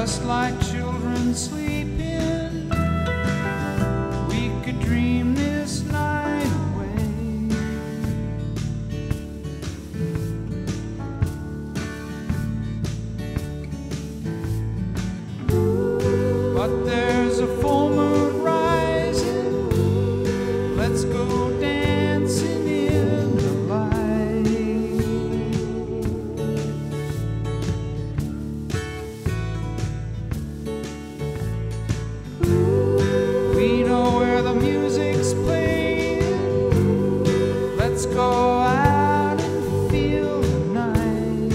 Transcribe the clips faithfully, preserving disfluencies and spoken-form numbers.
just like children sleeping. We could dream this night away. But there's a full moon rising. Let's go dancing in the light. We know where the music's playing. Let's go out and feel the night.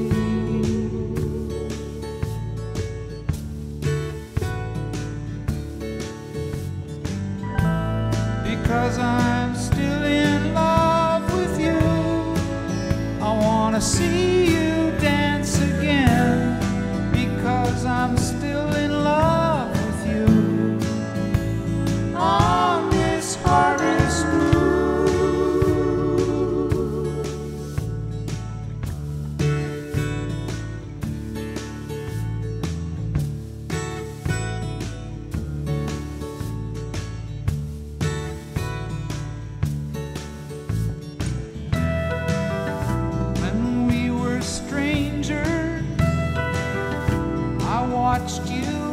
Because I'm still in love with you, I wanna see you dance again. Because I'm still in love with you on this harvest moon. When we were strangers, I watched you